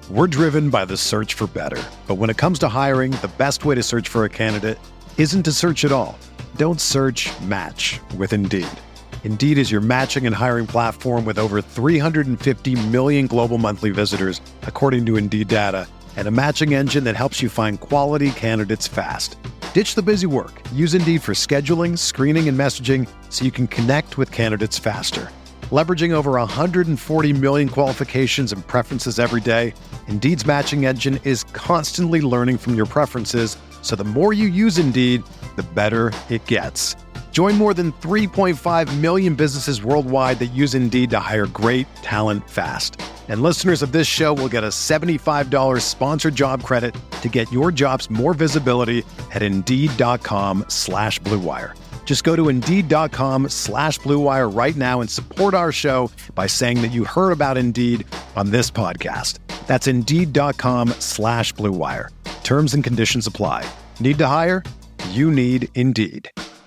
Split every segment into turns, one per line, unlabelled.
We're driven by the search for better. But when it comes to hiring, the best way to search for a candidate isn't to search at all. Don't search, match with Indeed. Indeed is your matching and hiring platform with over 350 million global monthly visitors, according to Indeed data, and a matching engine that helps you find quality candidates fast. Ditch the busy work. Use Indeed for scheduling, screening, and messaging so you can connect with candidates faster. Leveraging over 140 million qualifications and preferences every day, Indeed's matching engine is constantly learning from your preferences, so the more you use Indeed, the better it gets. Join more than 3.5 million businesses worldwide that use Indeed to hire great talent fast. And listeners of this show will get a $75 sponsored job credit to get your jobs more visibility at Indeed.com/Blue Wire. Just go to Indeed.com/Blue Wire right now and support our show by saying that you heard about Indeed on this podcast. That's Indeed.com/Blue Wire. Terms and conditions apply. Need to hire? You need Indeed.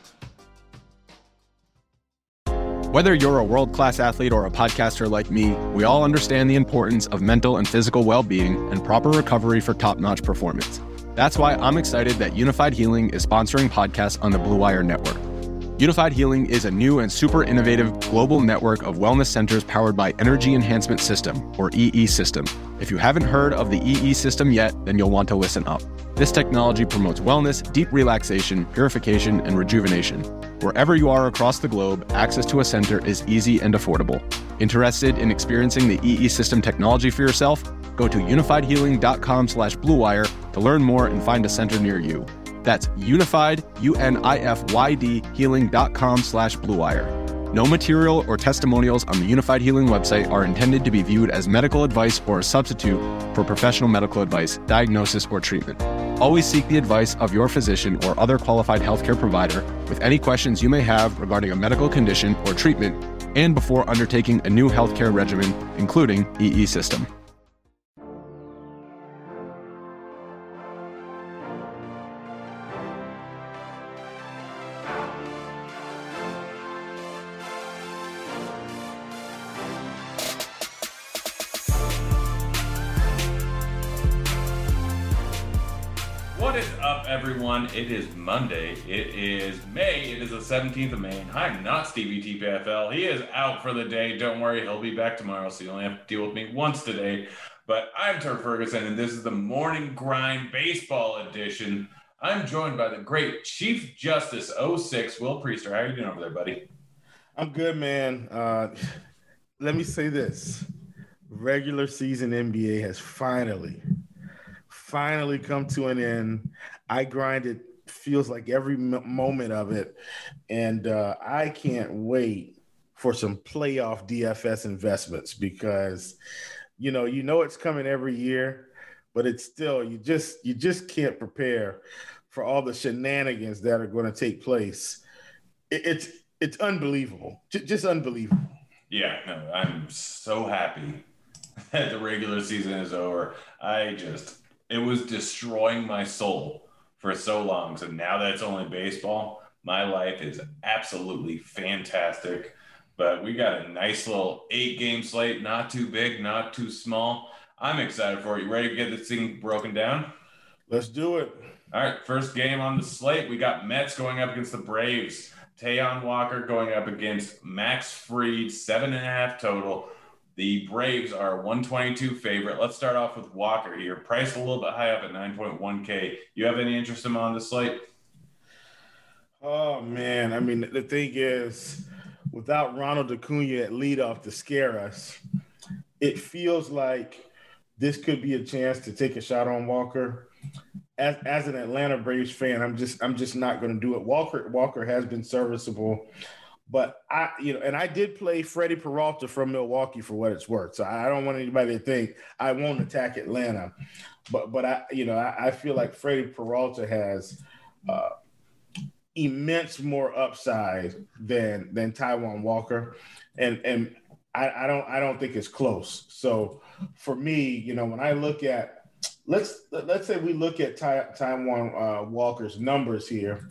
Whether you're a world-class athlete or a podcaster like me, we all understand the importance of mental and physical well-being and proper recovery for top-notch performance. That's why I'm excited that Unified Healing is sponsoring podcasts on the Blue Wire Network. Unified Healing is a new and super innovative global network of wellness centers powered by Energy Enhancement System, or EE System. If you haven't heard of the EE System yet, then you'll want to listen up. This technology promotes wellness, deep relaxation, purification, and rejuvenation. Wherever you are across the globe, access to a center is easy and affordable. Interested in experiencing the EE System technology for yourself? Go to unifiedhealing.com/Blue Wire to learn more and find a center near you. That's unified, UNIFYD, healing.com/Blue Wire. No material or testimonials on the Unified Healing website are intended to be viewed as medical advice or a substitute for professional medical advice, diagnosis, or treatment. Always seek the advice of your physician or other qualified healthcare provider with any questions you may have regarding a medical condition or treatment and before undertaking a new healthcare regimen, including EE System.
What is up, everyone? It is Monday. It is May. It is the 17th of May. I'm not Stevie TPFL. He is out for the day. Don't worry, he'll be back tomorrow, so you only have to deal with me once today. But I'm Turf Ferguson, and this is the Morning Grind Baseball Edition. I'm joined by the great Chief Justice 06, Will Priester. How are you doing over there, buddy?
I'm good, man. Let me say this. Regular season NBA has finally come to an end. I grinded, feels like every moment of it. And I can't wait for some playoff DFS investments because, you know it's coming every year, but it's still, you just can't prepare for all the shenanigans that are going to take place. It's unbelievable. Just unbelievable.
Yeah, no, I'm so happy that the regular season is over. It was destroying my soul for so long. So now that it's only baseball, my life is absolutely fantastic. But we got a nice little 8-game slate, not too big, not too small. I'm excited for it. You ready to get this thing broken down?
Let's do it.
All right, first game on the slate, we got Mets going up against the Braves. Taijuan Walker going up against Max Fried, 7.5 total. The Braves are a 122 favorite. Let's start off with Walker here. Priced a little bit high up at 9.1K. You have any interest in him on the slate?
Oh, man. I mean, the thing is, without Ronald Acuna at leadoff to scare us, it feels like this could be a chance to take a shot on Walker. As an Atlanta Braves fan, I'm just not going to do it. Walker has been serviceable. But I did play Freddie Peralta from Milwaukee for what it's worth. So I don't want anybody to think I won't attack Atlanta. But I feel like Freddie Peralta has immense more upside than Taijuan Walker, and I don't think it's close. So for me, when I look at let's say we look at Taijuan Walker's numbers here.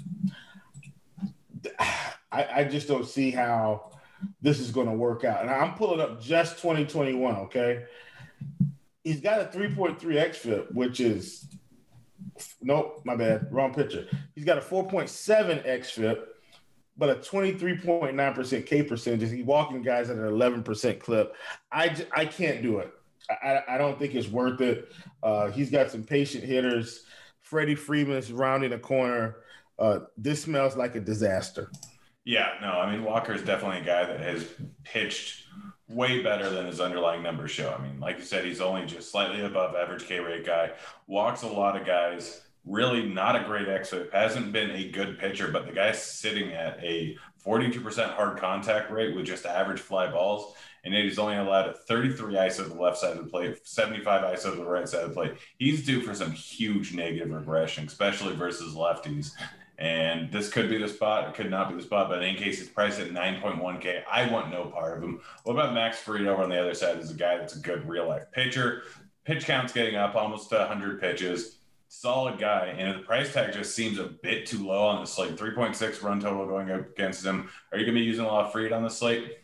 I just don't see how this is going to work out. And I'm pulling up just 2021, okay? He's got a 3.3 xFIP, which is nope, my bad, wrong pitcher. He's got a 4.7 xFIP, but a 23.9% K percentage. He's walking guys at an 11% clip. I can't do it. I don't think it's worth it. He's got some patient hitters. Freddie Freeman's rounding a corner. This smells like a disaster.
Yeah, no, I mean, Walker is definitely a guy that has pitched way better than his underlying numbers show. I mean, like you said, he's only just slightly above average K rate guy, walks a lot of guys, really not a great xFIP, hasn't been a good pitcher, but the guy's sitting at a 42% hard contact rate with just average fly balls, and yet he's only allowed a 33 ISO to the left side of the plate, 75 ISO to the right side of the plate. He's due for some huge negative regression, especially versus lefties. And this could be the spot. It could not be the spot. But in any case, it's priced at 9.1K. I want no part of him. What about Max Fried over on the other side? Is a guy that's a good real-life pitcher. Pitch count's getting up almost to 100 pitches. Solid guy. And the price tag just seems a bit too low on the slate. 3.6 run total going up against him. Are you going to be using a lot of Fried on the slate?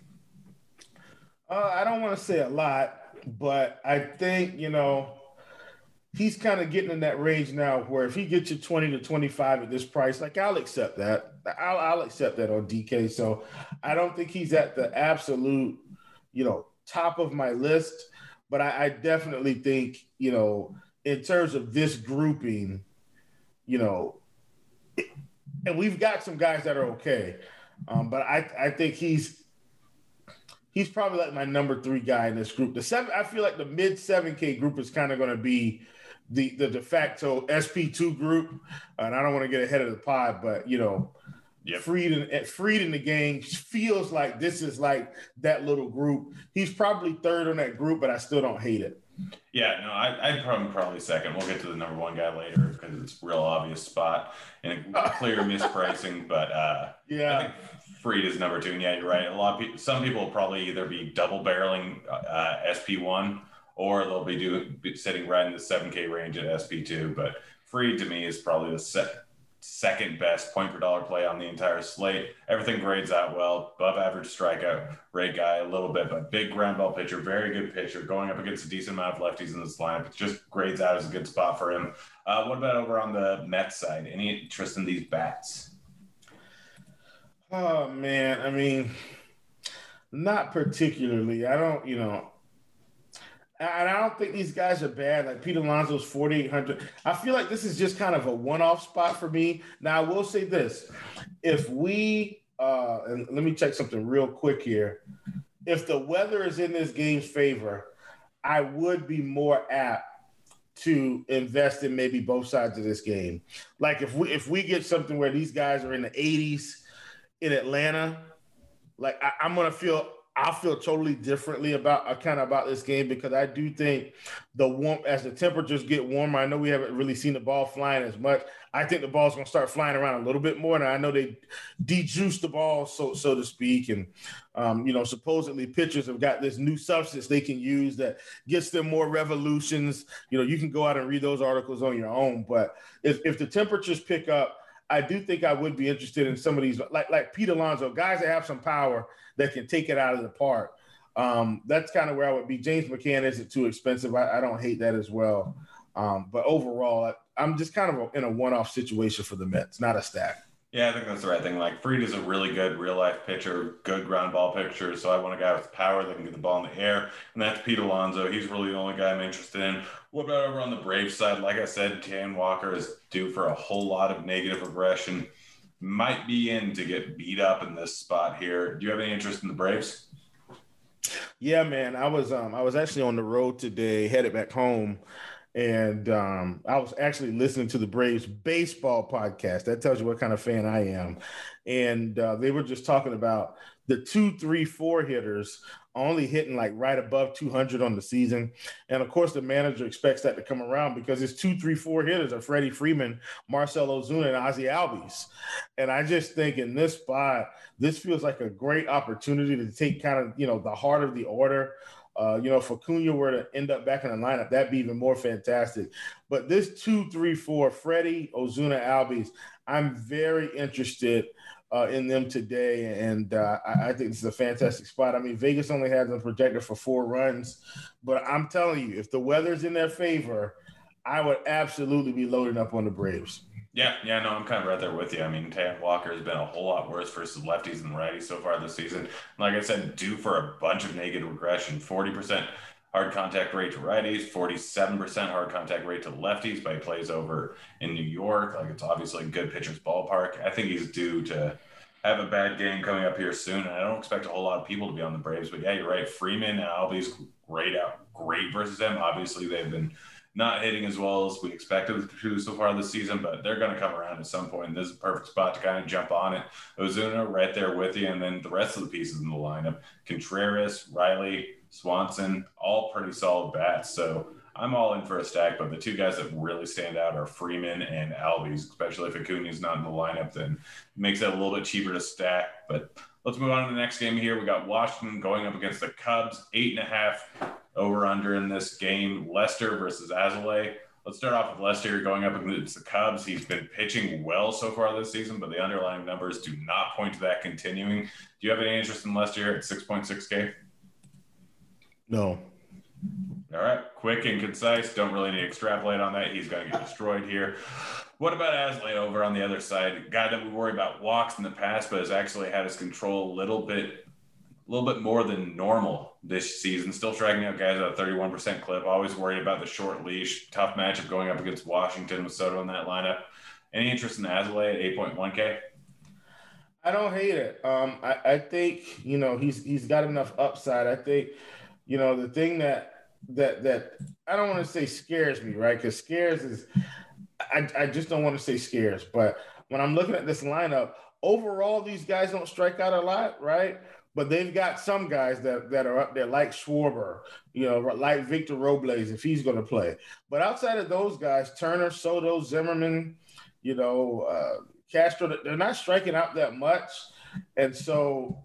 I don't want to say a lot, but I think, he's kind of getting in that range now where if he gets you 20 to 25 at this price, like I'll accept that. I'll accept that on DK. So I don't think he's at the absolute, top of my list, but I definitely think, in terms of this grouping, and we've got some guys that are okay. But I think he's probably like my number 3 guy in this group. I feel like the mid 7K group is kind of going to be the de facto SP2 group. And I don't want to get ahead of the pod, but yep. Fried in the game feels like this is like that little group. He's probably 3rd on that group, but I still don't hate it.
Yeah, no, I'd probably 2nd. We'll get to the number 1 guy later because it's a real obvious spot and a clear mispricing. But
yeah,
I think Fried is number 2. And yeah, you're right. Some people will probably either be double barreling SP1 or they'll be sitting right in the 7K range at SP2. But Fried to me is probably the second best point per dollar play on the entire slate. Everything grades out well, above average strikeout rate guy a little bit, but big ground ball pitcher, very good pitcher, going up against a decent amount of lefties in this lineup. It just grades out as a good spot for him. What about over on the Mets side? Any interest in these bats?
Oh man, I mean, not particularly. I don't think these guys are bad. Like Pete Alonso's 4,800. I feel like this is just kind of a one-off spot for me. Now, I will say this. If we, and let me check something real quick here. If the weather is in this game's favor, I would be more apt to invest in maybe both sides of this game. Like if we get something where these guys are in the 80s in Atlanta, like I'll feel totally differently about this game because I do think as the temperatures get warmer, I know we haven't really seen the ball flying as much. I think the ball's going to start flying around a little bit more. And I know they de-juice the ball, so to speak. And, supposedly pitchers have got this new substance they can use that gets them more revolutions. You can go out and read those articles on your own. But if the temperatures pick up, I do think I would be interested in some of these, like Pete Alonso, guys that have some power that can take it out of the park. That's kind of where I would be. James McCann isn't too expensive. I don't hate that as well. But overall, I'm just kind of in a one-off situation for the Mets, not a stack.
Yeah, I think that's the right thing. Like Fried is a really good real-life pitcher, good ground ball pitcher. So I want a guy with power that can get the ball in the air, and that's Pete Alonso. He's really the only guy I'm interested in. What about over on the Braves side? Like I said, Taijuan Walker is due for a whole lot of negative regression. Might be in to get beat up in this spot here. Do you have any interest in the Braves?
Yeah, man. I was actually on the road today, headed back home. And I was actually listening to the Braves baseball podcast. That tells you what kind of fan I am. And they were just talking about the 2, 3, 4 hitters only hitting like right above 200 on the season. And of course, the manager expects that to come around because his 2, 3, 4 hitters are Freddie Freeman, Marcell Ozuna, and Ozzie Albies. And I just think in this spot, this feels like a great opportunity to take kind of, the heart of the order. If Acuna were to end up back in the lineup, that'd be even more fantastic. But this 2, 3, 4, Freddie, Ozuna, Albies, I'm very interested in them today, and I think this is a fantastic spot. I mean, Vegas only has them projected for 4 runs, but I'm telling you, if the weather's in their favor, I would absolutely be loading up on the Braves.
Yeah, no, I'm kind of right there with you. I mean, Taijuan Walker has been a whole lot worse versus lefties and righties so far this season. Like I said, due for a bunch of negative regression. 40% hard contact rate to righties, 47% hard contact rate to lefties, but he plays over in New York. Like, it's obviously a good pitcher's ballpark. I think he's due to have a bad game coming up here soon, and I don't expect a whole lot of people to be on the Braves. But yeah, you're right. Freeman and Albies great versus them. Obviously, they've been not hitting as well as we expected to so far this season, but they're going to come around at some point. This is a perfect spot to kind of jump on it. Ozuna right there with you, and then the rest of the pieces in the lineup. Contreras, Riley, Swanson, all pretty solid bats. So I'm all in for a stack, but the 2 guys that really stand out are Freeman and Albies, especially if Acuna's not in the lineup, then it makes it a little bit cheaper to stack. But let's move on to the next game here. We got Washington going up against the Cubs, 8.5 over-under in this game. Lester versus Azalea. Let's start off with Lester going up against the Cubs. He's been pitching well so far this season, but the underlying numbers do not point to that continuing. Do you have any interest in Lester here at 6.6K?
No.
All right, quick and concise. Don't really need to extrapolate on that. He's going to get destroyed here. What about Azalea over on the other side? A guy that we worry about walks in the past, but has actually had his control a little bit more than normal this season. Still striking out guys at a 31% clip. Always worried about the short leash. Tough matchup going up against Washington with Soto in that lineup. Any interest in Azalea at 8.1K?
I don't hate it. I think, he's got enough upside. I think, the thing that I don't want to say scares me, right? Because scares is, I just don't want to say scares. But when I'm looking at this lineup, overall, these guys don't strike out a lot, right? But they've got some guys that are up there, like Schwarber, like Victor Robles, if he's going to play. But outside of those guys, Turner, Soto, Zimmerman, Castro, they're not striking out that much. And so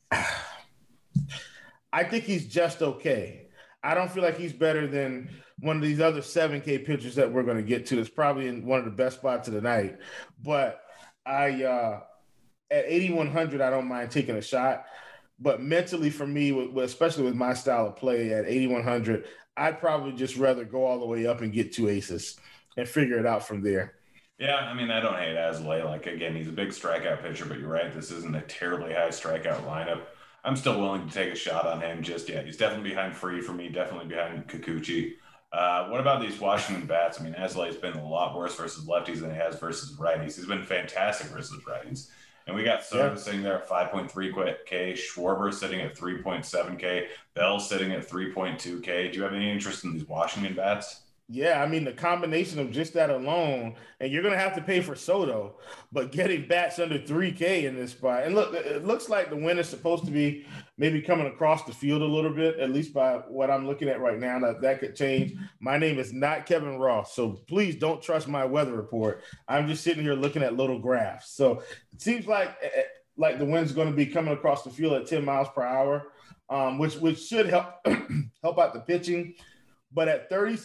I think he's just okay. I don't feel like he's better than one of these other 7K pitchers that we're going to get to. That's probably in one of the best spots of the night. But at 8,100, I don't mind taking a shot. But mentally for me, especially with my style of play at 8,100, I'd probably just rather go all the way up and get 2 aces and figure it out from there.
Yeah, I mean, I don't hate Azalea. Like, again, he's a big strikeout pitcher, but you're right. This isn't a terribly high strikeout lineup. I'm still willing to take a shot on him just yet. He's definitely behind Free for me, definitely behind Kikuchi. What about these Washington bats? I mean, Azalea's been a lot worse versus lefties than he has versus righties. He's been fantastic versus righties. And we got Soto sitting there at 5.3K, Schwarber sitting at 3.7K, Bell sitting at 3.2K. Do you have any interest in these Washington bats?
Yeah, I mean, the combination of just that alone, and you're going to have to pay for Soto, but getting bats under 3K in this spot. And look, it looks like the wind is supposed to be maybe coming across the field a little bit, at least by what I'm looking at right now. That could change. My name is not Kevin Ross, so please don't trust my weather report. I'm just sitting here looking at little graphs. So it seems like the wind's going to be coming across the field at 10 miles per hour, which should help help out the pitching. But at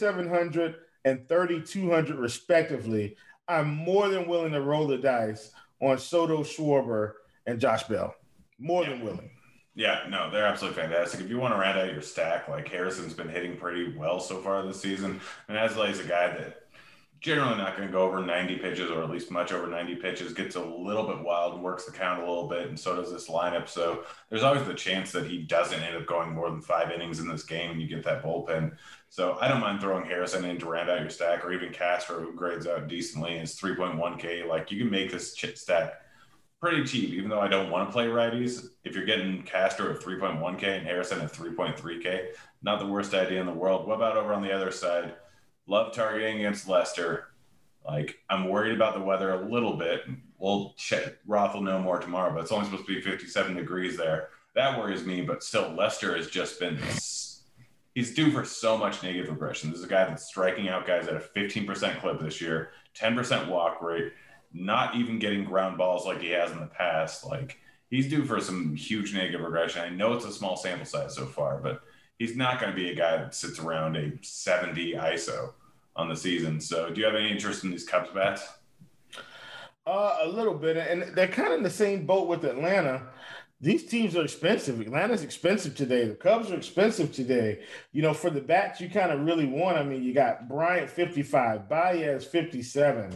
3,700 and 3,200 respectively, I'm more than willing to roll the dice on Soto, Schwarber, and Josh Bell. More than willing.
Yeah, no, they're absolutely fantastic. If you want to round out your stack, like Harrison's been hitting pretty well so far this season. And Azalea's a guy that generally not going to go over 90 pitches, or at least much over 90 pitches, gets a little bit wild, works the count a little bit, and so does this lineup. So there's always the chance that he doesn't end up going more than 5 innings in this game and you get that bullpen. So I don't mind throwing Harrison in to round out your stack, or even Castro, who grades out decently, is 3.1K. Like, you can make this stack pretty cheap, even though I don't want to play righties. If you're getting Castro at 3.1K and Harrison at 3.3K, not the worst idea in the world. What about over on the other side? Love targeting against Lester. Like, I'm worried about the weather a little bit. We'll check. Roth will know more tomorrow, but it's only supposed to be 57 degrees there. That worries me, but still, Lester has just been – he's due for so much negative regression. This is a guy that's striking out guys at a 15% clip this year, 10% walk rate, not even getting ground balls like he has in the past. Like, he's due for some huge negative regression. I know it's a small sample size so far, but he's not going to be a guy that sits around a 70 ISO on the season. So do you have any interest in these Cubs bats?
A little bit, and they're kind of in the same boat with Atlanta. These teams are expensive. Atlanta's expensive today. The Cubs are expensive today. For the bats you kind of really want. I mean, you got Bryant 55, Baez 57,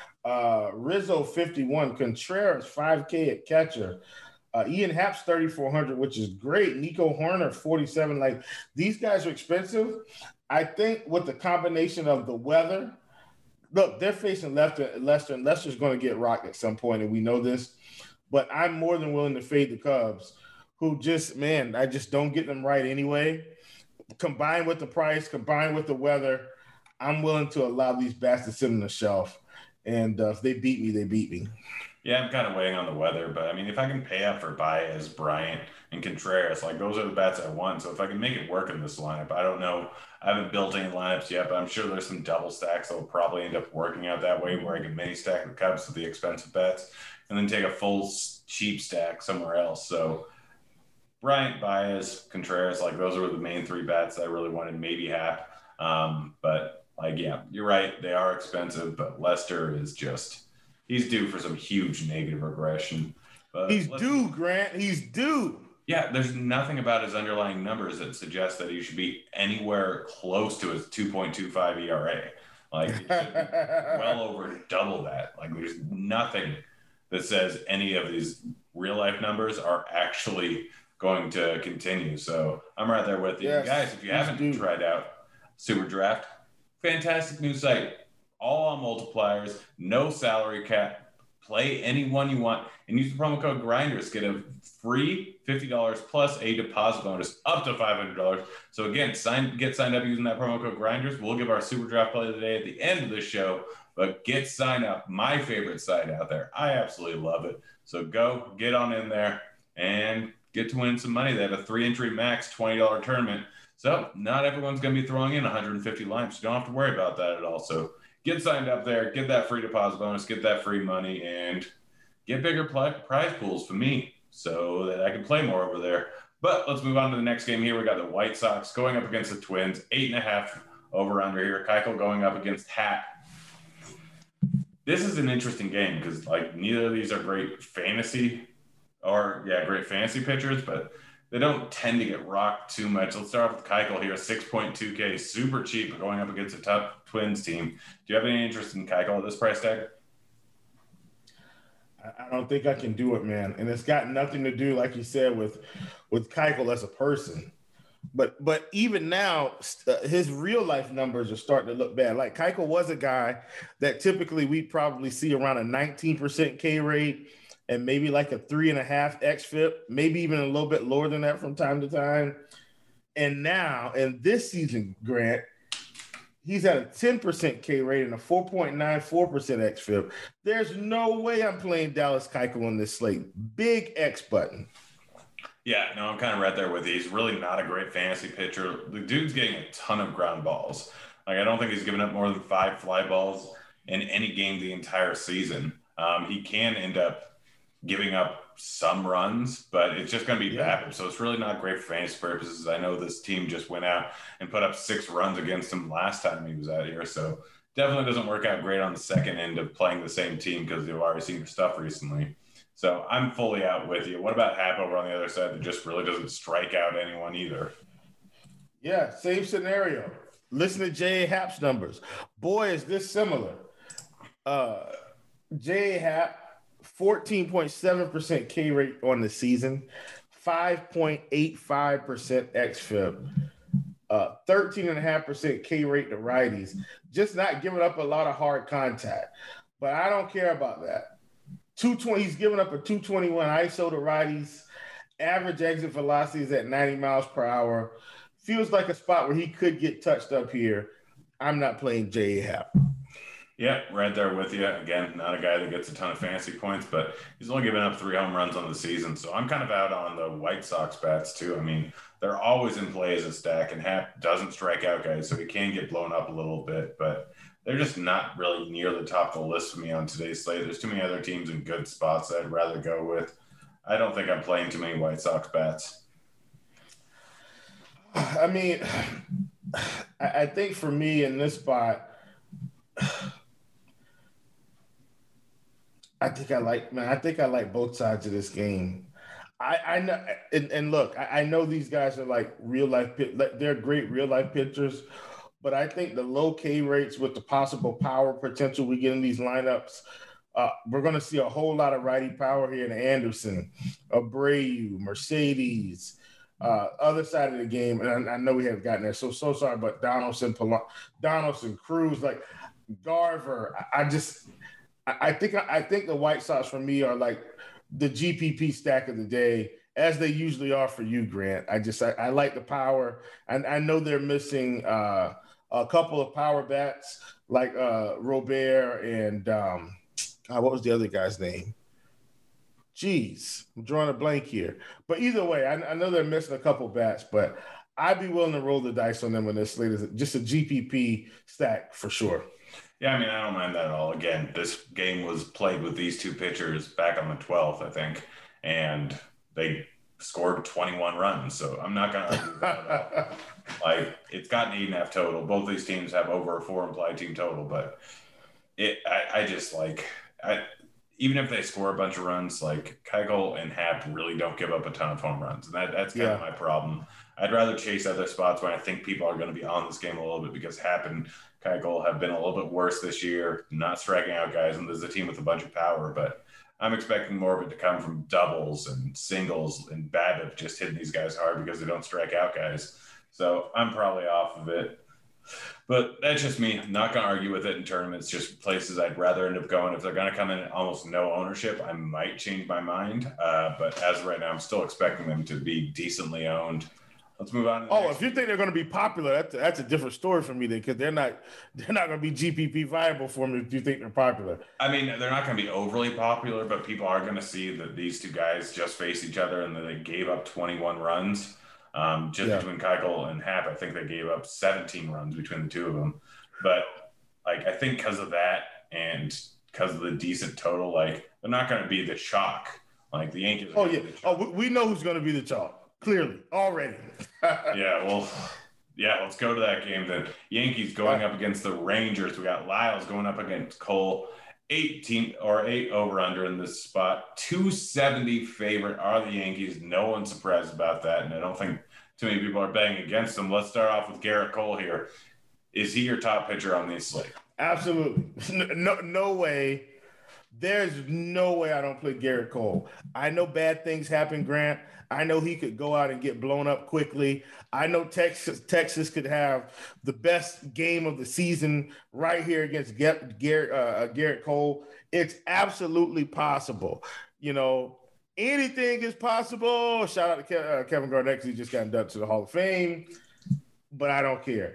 Rizzo 51, Contreras 5K at catcher. Ian Happ's 3,400, which is great. Nico Horner 47. Like, these guys are expensive. I think with the combination of the weather, look, they're facing Leicester, and Leicester's going to get rocked at some point, and we know this. But I'm more than willing to fade the Cubs, who I just don't get them right anyway. Combined with the price, combined with the weather, I'm willing to allow these bats to sit on the shelf. And if they beat me, they beat me.
Yeah, I'm kind of weighing on the weather, but I mean, if I can pay up for Baez, Bryant, and Contreras, like those are the bats I want. So if I can make it work in this lineup, I don't know. I haven't built any lineups yet, but I'm sure there's some double stacks that will probably end up working out that way, where I can mini stack the Cubs with the expensive bets and then take a full cheap stack somewhere else. So Bryant, Baez, Contreras, like those are the main three bats that I really wanted, maybe Happ. But like, yeah, you're right. They are expensive, but Lester is he's due for some huge negative regression. But
he's due, Grant. He's due.
Yeah, there's nothing about his underlying numbers that suggests that he should be anywhere close to his 2.25 ERA. Like, it should be well over double that. Like, there's nothing that says any of these real life numbers are actually going to continue. So I'm right there with you. Yes, guys, if you haven't tried out Super Draft, fantastic new site. All on multipliers, no salary cap. Play anyone you want and use the promo code Grinders. Get a free $50 plus a deposit bonus up to $500. So again, get signed up using that promo code Grinders. We'll give our Super Draft play of the day at the end of the show, but get signed up. My favorite site out there. I absolutely love it. So go get on in there and get to win some money. They have a 3-entry max $20 tournament. So not everyone's going to be throwing in 150 lines. You don't have to worry about that at all. So get signed up there, get that free deposit bonus, get that free money, and get bigger prize pools for me so that I can play more over there. But let's move on to the next game here. We got the White Sox going up against the Twins, 8.5 over-under here. Keuchel going up against Happ. This is an interesting game because, like, neither of these are great fantasy pitchers, but they don't tend to get rocked too much. Let's start off with Keuchel here, 6.2K, super cheap, going up against a tough Twins team. Do you have any interest in Keuchel at this price tag?
I don't think I can do it, man. And it's got nothing to do, like you said, with Keuchel as a person. But even now, his real life numbers are starting to look bad. Like, Keuchel was a guy that typically we'd probably see around a 19% K rate and maybe like a 3.5 xFIP, maybe even a little bit lower than that from time to time. And now, in this season, Grant, he's at a 10% K rate and a 4.94% xFIP. There's no way I'm playing Dallas Keuchel on this slate. Big X button.
Yeah, no, I'm kind of right there with you. He's really not a great fantasy pitcher. The dude's getting a ton of ground balls. Like, I don't think he's given up more than 5 fly balls in any game the entire season. He can end up giving up some runs, but it's just going to be vapid. So it's really not great for fantasy purposes. I know this team just went out and put up 6 runs against him last time he was out here. So definitely doesn't work out great on the second end of playing the same team because they've already seen your stuff recently. So I'm fully out with you. What about Happ over on the other side that just really doesn't strike out anyone either?
Yeah, same scenario. Listen to J.A. Happ's numbers. Boy, is this similar. J.A. Happ, 14.7% K rate on the season, 5.85% xFIP, 13.5% K rate to righties. Just not giving up a lot of hard contact. But I don't care about that. 220, he's giving up a 221 ISO to righties. Average exit velocity is at 90 miles per hour. Feels like a spot where he could get touched up here. I'm not playing J.A. Happ.
Yeah, right there with you. Again, not a guy that gets a ton of fantasy points, but he's only given up 3 home runs on the season. So I'm kind of out on the White Sox bats too. I mean, they're always in play as a stack, and Happ doesn't strike out guys, so he can get blown up a little bit, but they're just not really near the top of the list for me on today's slate. There's too many other teams in good spots that I'd rather go with. I don't think I'm playing too many White Sox bats.
I mean, I think for me in this spot, I think I like both sides of this game. I know, and look, I know these guys are like real life, they're great real life pitchers, but I think the low K rates with the possible power potential we get in these lineups, we're going to see a whole lot of righty power here in Anderson, Abreu, Mercedes, other side of the game. And I know we haven't gotten there, so sorry, but Donaldson, Cruz, like Garver. I think the White Sox for me are like the GPP stack of the day, as they usually are for you, Grant. I like the power, and I know they're missing a couple of power bats like Robert and what was the other guy's name? Jeez, I'm drawing a blank here. But either way, I know they're missing a couple bats, but I'd be willing to roll the dice on them when this slate is just a GPP stack for sure.
Yeah, I mean, I don't mind that at all. Again, this game was played with these two pitchers back on the 12th, I think, and they scored 21 runs. So I'm not going to argue that at all. Like, it's got an 8.5 total. Both these teams have over a 4 implied team total, but even if they score a bunch of runs, like Keuchel and Happ really don't give up a ton of home runs. And that's kind of my problem. I'd rather chase other spots where I think people are going to be on this game a little bit, because Happ and Keuchel have been a little bit worse this year, not striking out guys, and there's a team with a bunch of power. But I'm expecting more of it to come from doubles and singles and BABIP just hitting these guys hard because they don't strike out guys. So I'm probably off of it. But that's just me. I'm not going to argue with it in tournaments, just places I'd rather end up going. If they're going to come in at almost no ownership, I might change my mind. But as of right now, I'm still expecting them to be decently owned. Let's move on.
If you think they're going to be popular, that's a different story for me, then, because they're not going to be GPP viable for me if you think they're popular.
I mean, they're not going to be overly popular, but people are going to see that these two guys just faced each other and that they gave up 21 runs. Between Keuchel and Happ, I think they gave up 17 runs between the two of them. But like, I think because of that and because of the decent total, like, they're not going to be the chalk. Like the Yankees.
We know who's going to be the chalk clearly already.
Let's go to that game then. Yankees going up against the Rangers. We got Lyles going up against Cole. 8 over under in this spot. 270 favorite are the Yankees. No one's surprised about that, and I don't think too many people are betting against them. Let's start off with Garrett Cole here. Is he your top pitcher on this slate?
Absolutely. No way. There's no way I don't play Garrett Cole. I know bad things happen, Grant. I know he could go out and get blown up quickly. I know Texas could have the best game of the season right here against Garrett Cole. It's absolutely possible. You know, anything is possible. Shout out to Kevin Garnett, because he just got inducted to the Hall of Fame. But I don't care.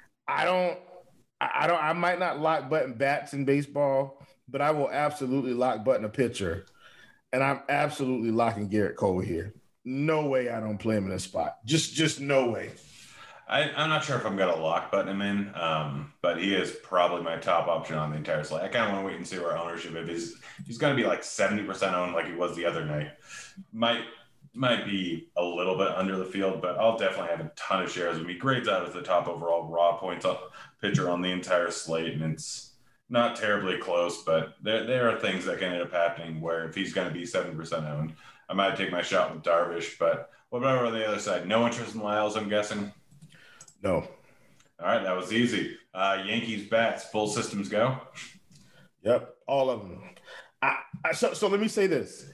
I might not lock button bats in baseball, but I will absolutely lock button a pitcher. And I'm absolutely locking Garrett Cole here. No way I don't play him in a spot. Just no way.
I'm not sure if I'm going to lock button him in, but he is probably my top option on the entire slate. I kind of want to wait and see where ownership is. He's going to be like 70% owned like he was the other night. Might be a little bit under the field, but I'll definitely have a ton of shares of me. Grades out as the top overall raw points up pitcher on the entire slate, and it's not terribly close, but there are things that can end up happening where if he's going to be 70% owned, I might take my shot with Darvish. But what about on the other side? No interest in Lyles, I'm guessing?
No.
All right, that was easy. Yankees bats, full systems go?
Yep, all of them. So let me say this.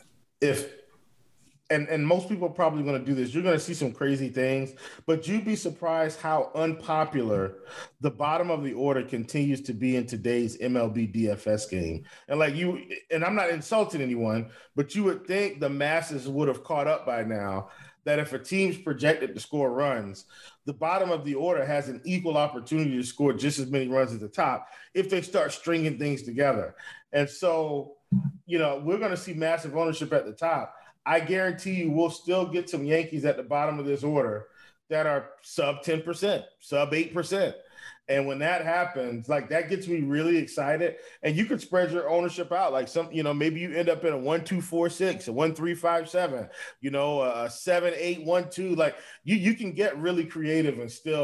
And most people are probably going to do this. You're going to see some crazy things, but you'd be surprised how unpopular the bottom of the order continues to be in today's MLB DFS game. And I'm not insulting anyone, but you would think the masses would have caught up by now that if a team's projected to score runs, the bottom of the order has an equal opportunity to score just as many runs as the top if they start stringing things together. And so, we're going to see massive ownership at the top. I guarantee you we'll still get some Yankees at the bottom of this order that are sub 10%, sub 8%. And when that happens, like, that gets me really excited. And you could spread your ownership out. Like maybe you end up in a 1-2-4-6, a 1-3-5-7, a 7-8-1-2. Like you can get really creative and still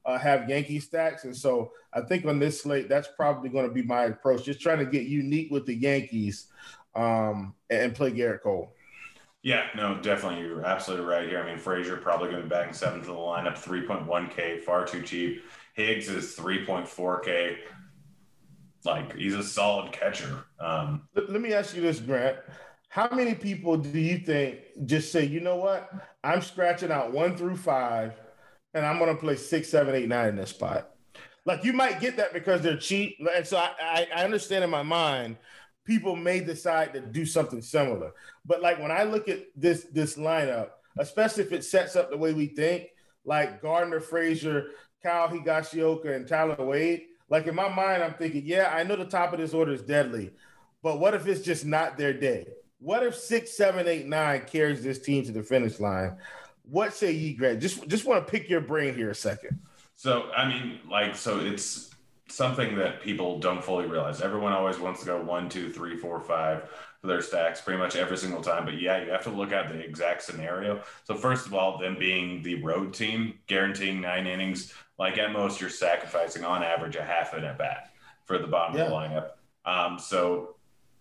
have Yankee stacks. And so I think on this slate, that's probably going to be my approach, just trying to get unique with the Yankees and play Garrett Cole.
Yeah, no, definitely. You're absolutely right here. I mean, Frazier probably going to be batting seventh in the lineup, 3.1K, far too cheap. Higgs is 3.4K. Like, he's a solid catcher.
Let me ask you this, Grant. How many people do you think just say, you know what? I'm scratching out 1 through 5, and I'm going to play 6, 7, 8, 9 in this spot? Like, you might get that because they're cheap. And so I understand in my mind, people may decide to do something similar. But, like, when I look at this lineup, especially if it sets up the way we think, like Gardner, Frazier, Kyle Higashioka, and Tyler Wade, like, in my mind, I'm thinking, yeah, I know the top of this order is deadly, but what if it's just not their day? What if 6, 7, 8, 9 carries this team to the finish line? What say ye, Greg? Just want to pick your brain here a second.
So, I mean, so it's something that people don't fully realize. Everyone always wants to go 1, 2, 3, 4, 5 for their stacks pretty much every single time. But yeah, you have to look at the exact scenario. So first of all, them being the road team, guaranteeing 9 innings, like at most you're sacrificing on average a half an at bat for the bottom of the lineup. So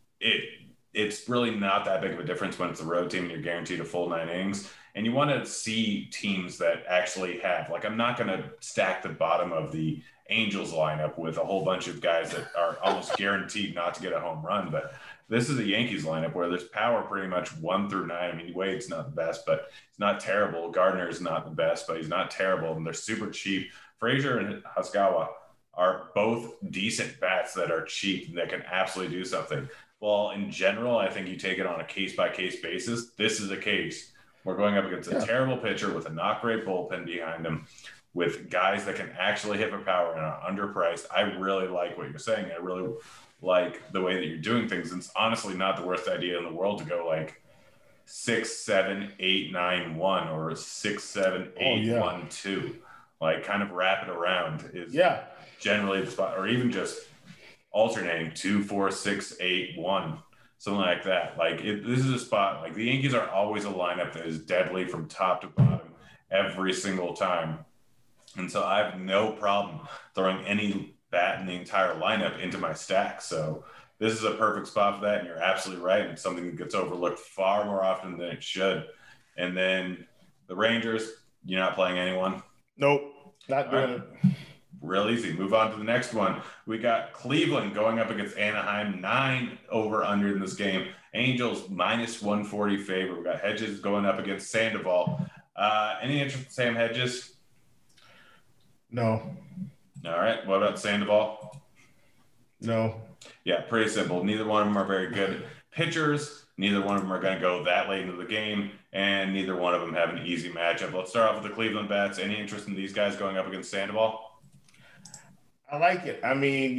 it's really not that big of a difference when it's the road team and you're guaranteed a full 9 innings. And you want to see teams that actually have, like, I'm not going to stack the bottom of the Angels lineup with a whole bunch of guys that are almost guaranteed not to get a home run. But this is a Yankees lineup where there's power pretty much 1 through 9. I mean, Wade's not the best, but he's not terrible. Gardner's not the best, but he's not terrible. And they're super cheap. Frazier and Hasegawa are both decent bats that are cheap and that can absolutely do something. Well, in general, I think you take it on a case-by-case basis. This is a case. We're going up against a terrible pitcher with a not great bullpen behind him, with guys that can actually hit for power and are underpriced. I really like what you're saying. I really like the way that you're doing things. It's honestly not the worst idea in the world to go like 6, 7, 8, 9, 1 or 6, 7, 8, 1, 2. Like, kind of wrap it around is generally the spot, or even just alternating 2, 4, 6, 8, 1. Something like that. Like, this is a spot. Like, the Yankees are always a lineup that is deadly from top to bottom every single time. And so I have no problem throwing any bat in the entire lineup into my stack. So this is a perfect spot for that. And you're absolutely right. And it's something that gets overlooked far more often than it should. And then the Rangers, you're not playing anyone?
Nope, not doing it.
Real easy. Move on to the next one. We got Cleveland going up against Anaheim, 9 over/under in this game. Angels minus 140 favor. We got Hedges going up against Sandoval. Any interest in Sam Hedges?
No.
All right. What about Sandoval?
No.
Yeah, pretty simple. Neither one of them are very good pitchers. Neither one of them are going to go that late into the game, and neither one of them have an easy matchup. Let's start off with the Cleveland bats. Any interest in these guys going up against Sandoval?
I like it. I mean,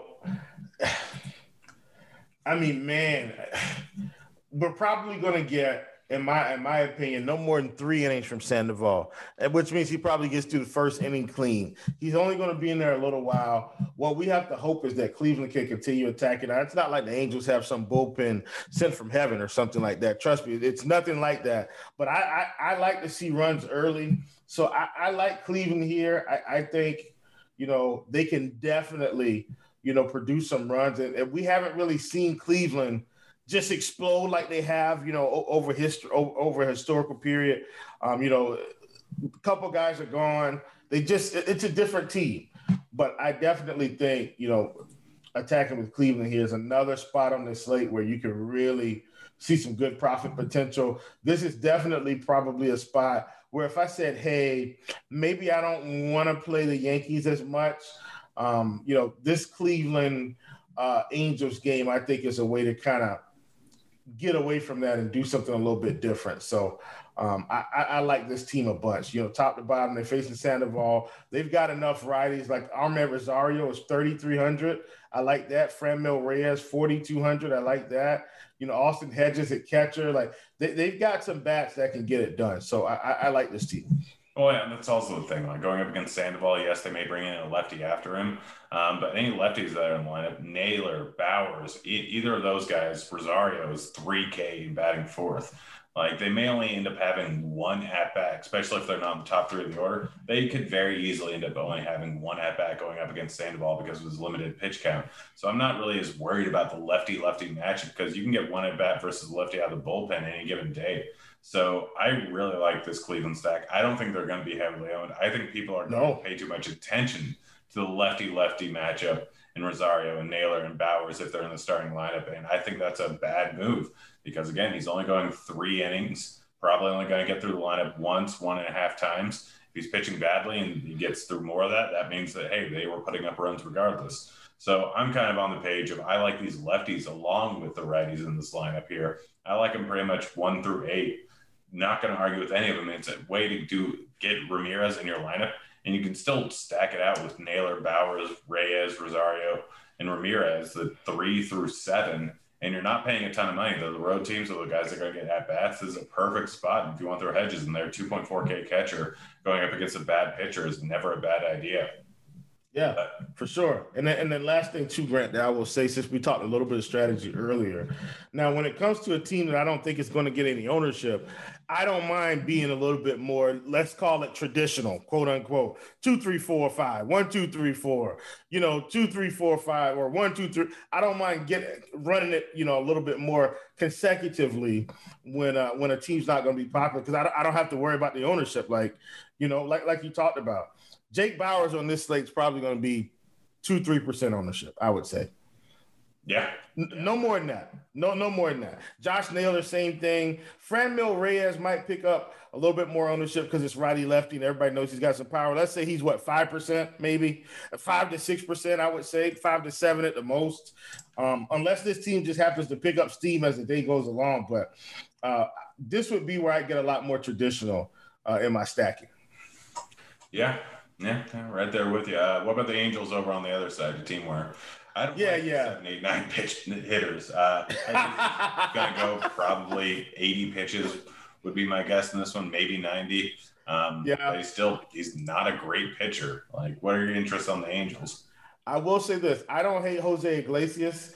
man, we're probably going to get, in my opinion, no more than 3 innings from Sandoval, which means he probably gets to the first inning clean. He's only going to be in there a little while. What we have to hope is that Cleveland can continue attacking. Now, it's not like the Angels have some bullpen sent from heaven or something like that. Trust me, it's nothing like that. But I like to see runs early. So I like Cleveland here. I think – they can definitely, produce some runs. And we haven't really seen Cleveland just explode like they have, over a historical period. A couple guys are gone. It's a different team. But I definitely think, attacking with Cleveland here is another spot on this slate where you can really see some good profit potential. This is definitely probably a spot where if I said, hey, maybe I don't want to play the Yankees as much, this Cleveland Angels game, I think, is a way to kind of get away from that and do something a little bit different. So I like this team a bunch. Top to bottom, they're facing Sandoval. They've got enough righties. Like Ahmed Rosario is 3,300. I like that. Franmil Reyes, 4,200. I like that. Austin Hedges at catcher. Like they've got some bats that can get it done. So I like this team.
Oh, yeah, and that's also the thing. Like going up against Sandoval, yes, they may bring in a lefty after him. But any lefties that are in the lineup, Naylor, Bowers, either of those guys, Rosario is 3K batting fourth. Like, they may only end up having one at-bat, especially if they're not in the top 3 of the order. They could very easily end up only having one at-bat going up against Sandoval because of his limited pitch count. So I'm not really as worried about the lefty-lefty matchup because you can get one at-bat versus lefty out of the bullpen any given day. So I really like this Cleveland stack. I don't think they're going to be heavily owned. I think people are going to pay too much attention to the lefty-lefty matchup in Rosario and Naylor and Bowers if they're in the starting lineup. And I think that's a bad move because, again, he's only going 3 innings, probably only going to get through the lineup once, 1.5 times. If he's pitching badly and he gets through more of that, that means that, hey, they were putting up runs regardless. So I'm kind of on the page of I like these lefties along with the righties in this lineup here. I like them pretty much 1 through 8. Not going to argue with any of them. It's a way to get Ramirez in your lineup, and you can still stack it out with Naylor, Bowers, Reyes, Rosario, and Ramirez, the 3 through 7, and you're not paying a ton of money. The road teams are the guys that are going to get at-bats. This is a perfect spot. If you want to throw Hedges in there, 2.4K catcher going up against a bad pitcher is never a bad idea.
Yeah, for sure. And then last thing too, Grant, that I will say, since we talked a little bit of strategy earlier, now when it comes to a team that I don't think is going to get any ownership, I don't mind being a little bit more, let's call it traditional, quote unquote, 2, 3, 4, 5, 1, 2, 3, 4, 2, 3, 4, 5, or 1, 2, 3. I don't mind running it, a little bit more consecutively when a team's not going to be popular, because I don't have to worry about the ownership, like you talked about. Jake Bowers on this slate is probably going to be 2-3% ownership, I would say.
Yeah.
No more than that. No more than that. Josh Naylor, same thing. Franmil Reyes might pick up a little bit more ownership because it's righty-lefty and everybody knows he's got some power. Let's say he's 5% maybe, 5 to 6%, I would say, 5 to 7 at the most, unless this team just happens to pick up steam as the day goes along. But this would be where I get a lot more traditional in my stacking.
Yeah, right there with you. What about the Angels over on the other side, the team where I don't like 7, 8, 9 pitch hitters. I'm going to go probably 80 pitches would be my guess in this one, maybe 90. But he's not a great pitcher. Like, what are your interests on the Angels?
I will say this. I don't hate Jose Iglesias.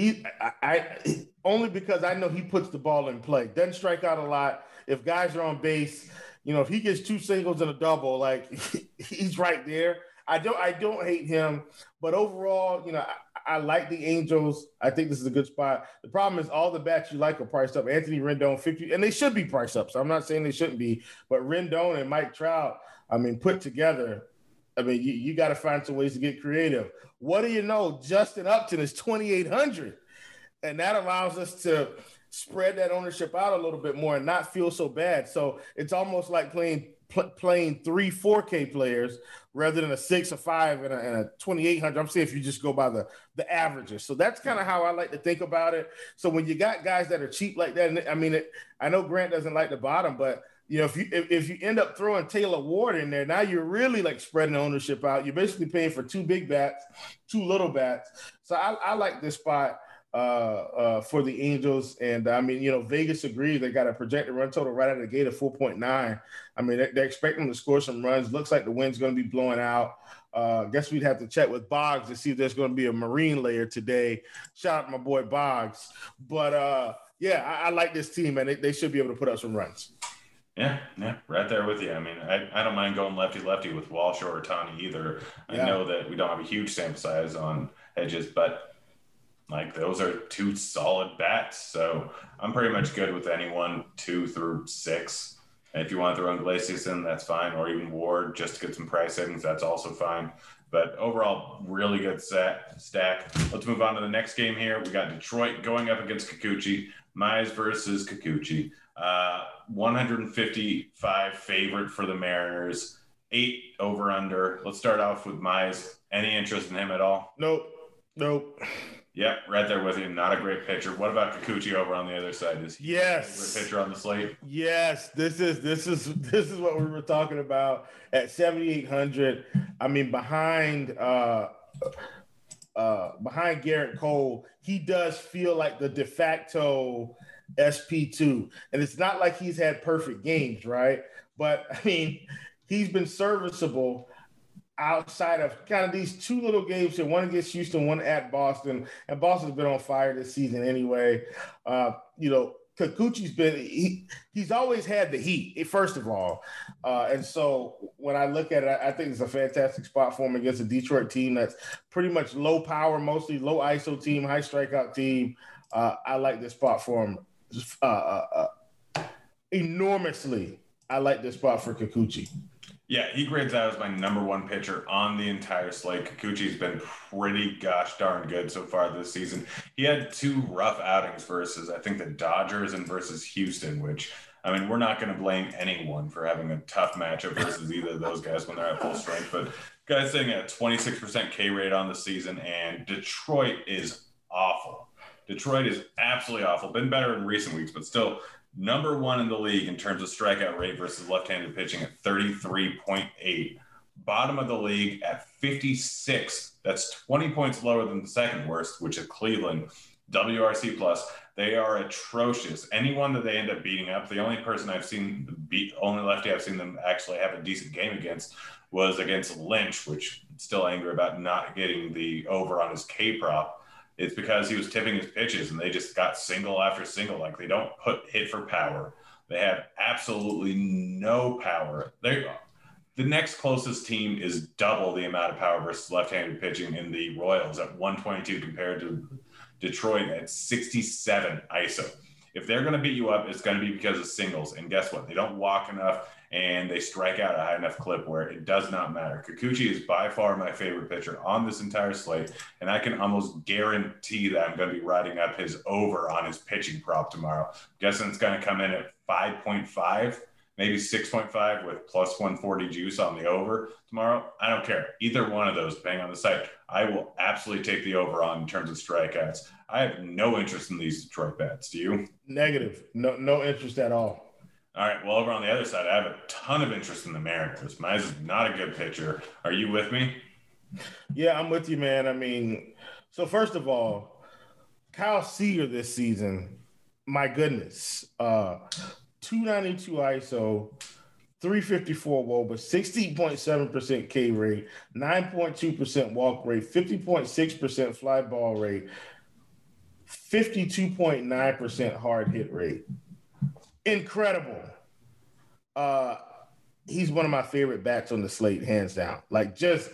I only because I know he puts the ball in play. Doesn't strike out a lot. If guys are on base, if he gets 2 singles and a double, like he's right there. I don't hate him, but overall, I like the Angels. I think this is a good spot. The problem is all the bats you like are priced up. Anthony Rendon, 50, and they should be priced up. So I'm not saying they shouldn't be, but Rendon and Mike Trout, put together, you got to find some ways to get creative. What do you know? Justin Upton is 2,800, and that allows us to spread that ownership out a little bit more and not feel so bad. So it's almost like playing 3 4K players rather than a 6, a 5, and a 2,800. I'm saying if you just go by the averages. So that's kind of how I like to think about it. So when you got guys that are cheap like that, I know Grant doesn't like the bottom, but if you end up throwing Taylor Ward in there, now you're really like spreading ownership out. You're basically paying for 2 big bats, 2 little bats. So I like this spot for the Angels. And Vegas agrees. They got a projected run total right out of the gate of 4.9. They're expecting to score some runs. Looks like the wind's going to be blowing out. Guess we'd have to check with Boggs to see if there's going to be a marine layer today. Shout out to my boy Boggs. But I like this team, and they should be able to put up some runs.
Yeah, right there with you. I don't mind going lefty-lefty with Walsh or Ohtani either. I know that we don't have a huge sample size on Hedges, but those are 2 solid bats. So I'm pretty much good with anyone 2 through 6. And if you want to throw Iglesias in, that's fine. Or even Ward just to get some price savings, that's also fine. But overall, really good stack. Let's move on to the next game here. We got Detroit going up against Kikuchi. Mize versus Kikuchi. 155 favorite for the Mariners. 8 over under. Let's start off with Mize. Any interest in him at all?
Nope.
Yep, right there with him. Not a great pitcher. What about Kikuchi over on the other side? Is he a favorite pitcher on the slate?
Yes, this is what we were talking about at 7,800. Behind Garrett Cole, he does feel like the de facto SP2, and it's not like he's had perfect games, right? But he's been serviceable outside of kind of these 2 little games here, one against Houston, one at Boston, and Boston's been on fire this season anyway. Kikuchi's he's always had the heat, first of all. And so when I look at it, I think it's a fantastic spot for him against a Detroit team that's pretty much low power, mostly low ISO team, high strikeout team. I like this spot for him enormously. I like this spot for Kikuchi.
Yeah, he grades out as my number one pitcher on the entire slate. Kikuchi's been pretty gosh darn good so far this season. He had 2 rough outings versus, I think, the Dodgers and versus Houston, which, I mean, we're not going to blame anyone for having a tough matchup versus either of those guys when they're at full strength. But guy's sitting at 26% K rate on the season, and Detroit is awful. Detroit is absolutely awful. Been better in recent weeks, but still number 1 in the league in terms of strikeout rate versus left-handed pitching at 33.8. Bottom of the league at 56. That's 20 points lower than the second worst, which is Cleveland. WRC plus. They are atrocious. Anyone that they end up beating up, the only person I've seen only lefty I've seen them actually have a decent game against was against Lynch, which I'm still angry about not getting the over on his K prop. It's because he was tipping his pitches and they just got single after single. Like, they don't hit for power. They have absolutely no power. The next closest team is double the amount of power versus left-handed pitching in the Royals at 122 compared to Detroit at 67 ISO. If they're going to beat you up, it's going to be because of singles. And guess what? They don't walk enough and they strike out a high enough clip where it does not matter. Kikuchi is by far my favorite pitcher on this entire slate, and I can almost guarantee that I'm going to be riding up his over on his pitching prop tomorrow. I'm guessing it's going to come in at 5.5, maybe 6.5 with plus 140 juice on the over tomorrow. I don't care. Either one of those, depending on the site. I will absolutely take the over on in terms of strikeouts. I have no interest in these Detroit bets. Do you?
Negative. No interest at all.
All right, well, over on the other side, I have a ton of interest in the Mariners. Mize is not a good pitcher. Are you with me?
Yeah, I'm with you, man. I mean, so first of all, Kyle Seager this season, my goodness, 292 ISO, 354 WOBA, 16.7% K rate, 9.2% walk rate, 50.6% fly ball rate, 52.9% hard hit rate. Incredible. He's one of my favorite bats on the slate, hands down. Like, just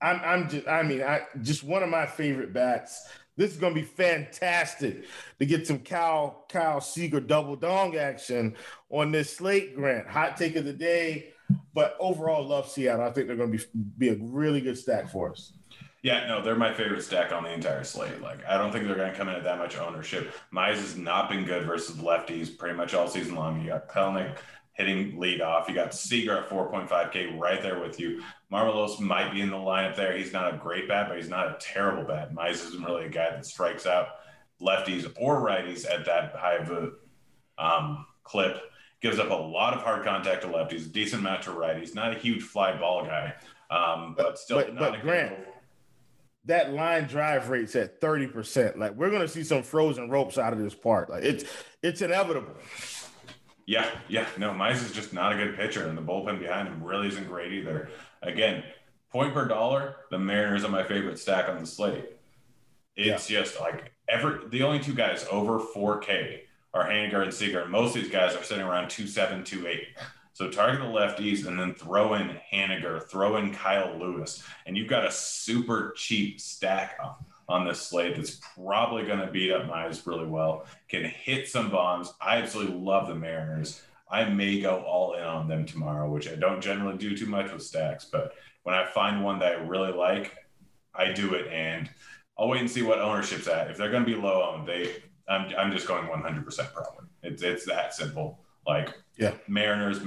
one of my favorite bats. This is going to be fantastic to get some Kyle Seager double dong action on this slate, Grant. Hot take of the day, but overall love Seattle. I think they're going to be a really good stack for us.
Yeah, no, they're my favorite stack on the entire slate. Like, I don't think they're going to come in at that much ownership. Mize has not been good versus lefties pretty much all season long. You got Kelenic hitting lead off. You got Seager at 4.5K right there with you. Marmelos might be in the lineup there. He's not a great bat, but he's not a terrible bat. Mize isn't really a guy that strikes out lefties or righties at that high of a clip. Gives up a lot of hard contact to lefties, decent amount to righties. Not a huge fly ball guy, but still not a
Grant, that line drive rate's at 30%. Like, we're going to see some frozen ropes out of this park. Like, it's inevitable.
Yeah. No, Mize is just not a good pitcher, and the bullpen behind him really isn't great either. Again, point per dollar, the Mariners are my favorite stack on the slate. It's just like the only 2 guys over 4K are Haniger and Seager. And most of these guys are sitting around 2.7, 2.8. So target the lefties and then throw in Haniger, throw in Kyle Lewis, and you've got a super cheap stack on this slate that's probably going to beat up Mize really well, can hit some bombs. I absolutely love the Mariners. I may go all in on them tomorrow, which I don't generally do too much with stacks, but when I find one that I really like, I do it, and I'll wait and see what ownership's at. If they're going to be low owned, I'm just going 100% probably. It's that simple. Like, yeah, Mariners.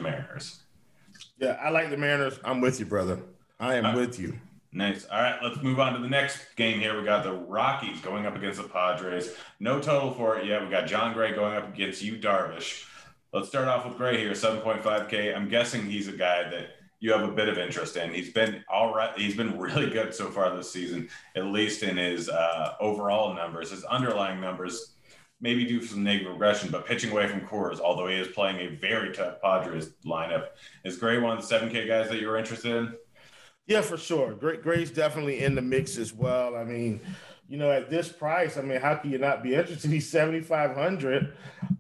Yeah, I like the Mariners. I'm with you, brother. I am with you.
Nice. All right, let's move on to the next game here. We got the Rockies going up against the Padres. No total for it yet. We got John Gray going up against Yu Darvish. Let's start off with Gray here, 7.5K. I'm guessing he's a guy that you have a bit of interest in. He's been all right. He's been really good so far this season, at least in his overall numbers. His underlying numbers maybe due to some negative regression, but pitching away from Coors, although he is playing a very tough Padres lineup. Is Gray one of the 7K guys that you were interested in?
Yeah, for sure. Gray's definitely in the mix as well. I mean, at this price, I mean, how can you not be interested? He's 7,500.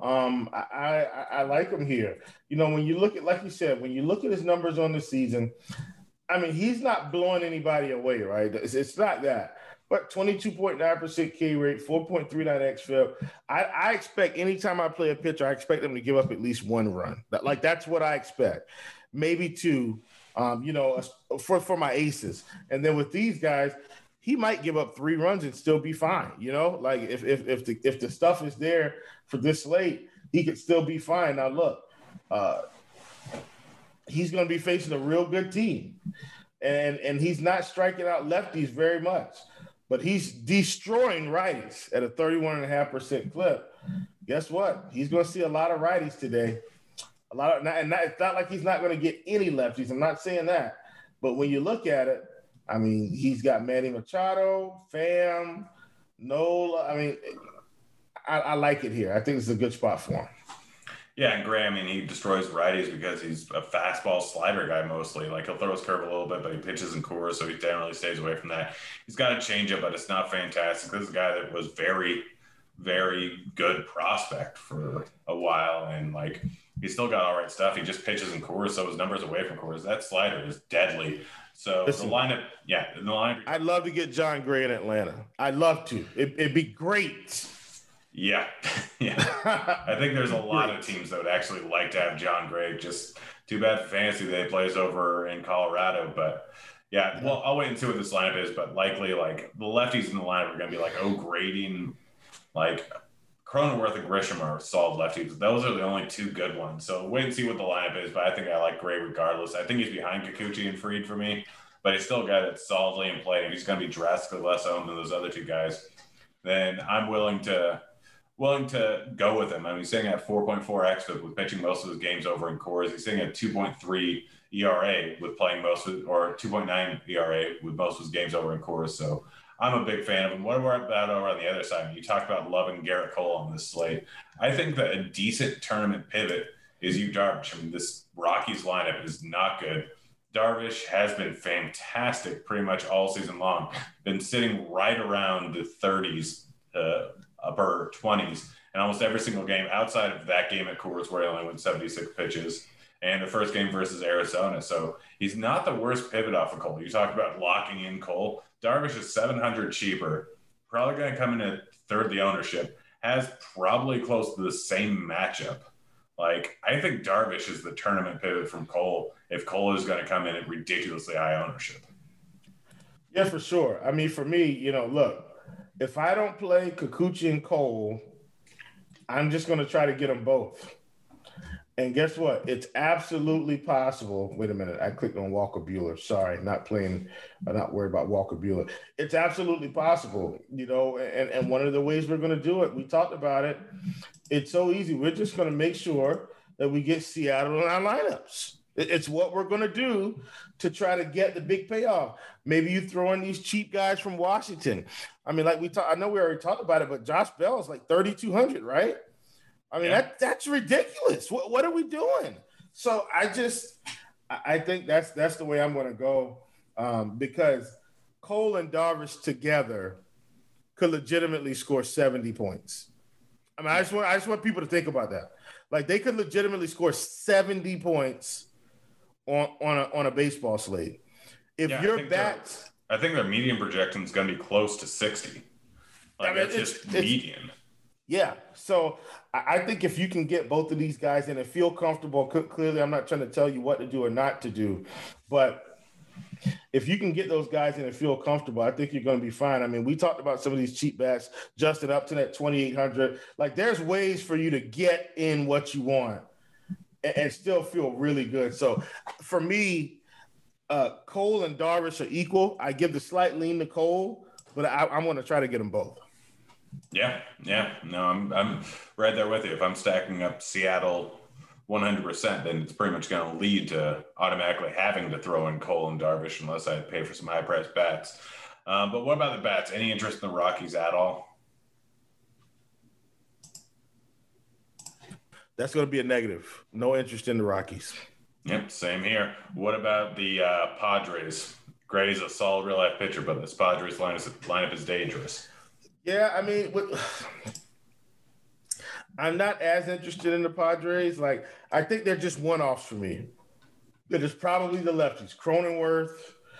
I like him here. When you look at, like you said, when you look at his numbers on the season, I mean, he's not blowing anybody away, right? It's not that. But 22.9% K rate, 4.39 xFIP. I expect anytime I play a pitcher, I expect them to give up at least one run. That's what I expect. Maybe two, for my aces. And then with these guys, he might give up 3 runs and still be fine. Like if the stuff is there for this slate, he could still be fine. Now look, he's going to be facing a real good team, and he's not striking out lefties very much, but he's destroying righties at a 31.5% clip. Guess what? He's going to see a lot of righties today. It's not like he's not going to get any lefties. I'm not saying that, but when you look at it, I mean, he's got Manny Machado, Pham, Nola. I mean, I like it here. I think it's a good spot for him.
Yeah, and Gray, I mean, he destroys righties because he's a fastball slider guy mostly. Like, he'll throw his curve a little bit, but he pitches in Coors, so he generally stays away from that. He's got a changeup, but it's not fantastic. This is a guy that was very, very good prospect for a while, and, like, he's still got all right stuff. He just pitches in Coors, so his numbers away from Coors. That slider is deadly. So
listen,
the lineup.
I'd love to get Jon Gray in Atlanta. I'd love to. It'd be great.
Yeah. I think there's a lot of teams that would actually like to have Jon Gray. Just too bad for fantasy that he plays over in Colorado. But yeah, well, I'll wait and see what this lineup is. But likely, like, the lefties in the lineup are going to be like O'Grady and like Cronenworth and Grisham are solid lefties. Those are the only 2 good ones. So wait and see what the lineup is. But I think I like Gray regardless. I think he's behind Kikuchi and Fried for me. But he's still a guy that's solidly in play. If he's going to be drastically less owned than those other 2 guys, then I'm willing to go with him. I mean, he's sitting at 4.4 xFIP with pitching most of his games over in Coors. He's sitting at 2.3 ERA with playing or 2.9 ERA with most of his games over in Coors. So I'm a big fan of him. What about over on the other side? You talked about loving Garrett Cole on this slate. I think that a decent tournament pivot is Yu Darvish. I mean, this Rockies lineup is not good. Darvish has been fantastic pretty much all season long. Been sitting right around the 30s, upper 20s, and almost every single game outside of that game at Coors where he only went 76 pitches and the first game versus Arizona. So he's not the worst pivot off of Cole. You talk about locking in Cole. Darvish is 700 cheaper, probably going to come in at third the ownership, has probably close to the same matchup. Like, I think Darvish is the tournament pivot from Cole if Cole is going to come in at ridiculously high ownership.
Yeah, for sure. I mean, for me, look, if I don't play Kikuchi and Cole, I'm just going to try to get them both. And guess what? It's absolutely possible. Wait a minute. I clicked on Walker Buehler. Sorry, not worried about Walker Buehler. It's absolutely possible, and one of the ways we're going to do it, we talked about it. It's so easy. We're just going to make sure that we get Seattle in our lineups. It's what we're going to do to try to get the big payoff. Maybe you throw in these cheap guys from Washington. I mean, like I know we already talked about it, but Josh Bell is like 3,200, right? I mean, that's ridiculous. What are we doing? So I think that's the way I'm going to go, because Cole and Darvish together could legitimately score 70 points. I mean, I just want people to think about that. Like, they could legitimately score 70 points on a baseball slate. If your bats,
I think their median projection is going to be close to 60. Like, that's just median.
Yeah. So I think if you can get both of these guys in and feel comfortable, clearly I'm not trying to tell you what to do or not to do, but if you can get those guys in and feel comfortable, I think you're going to be fine. I mean, we talked about some of these cheap bats, Justin Upton at 2,800. Like, there's ways for you to get in what you want and still feel really good. So for me, Cole and Darvish are equal. I give the slight lean to Cole, but I'm going to try to get them both.
Yeah. No, I'm right there with you. If I'm stacking up Seattle 100%, then it's pretty much going to lead to automatically having to throw in Cole and Darvish unless I pay for some high-priced bats. But what about the bats? Any interest in the Rockies at all?
That's going to be a negative. No interest in the Rockies.
Yep, same here. What about the Padres? Grady's a solid real-life pitcher, but this Padres lineup is dangerous.
Yeah, I mean, I'm not as interested in the Padres. Like, I think they're just one-offs for me. It is probably the lefties, Cronenworth,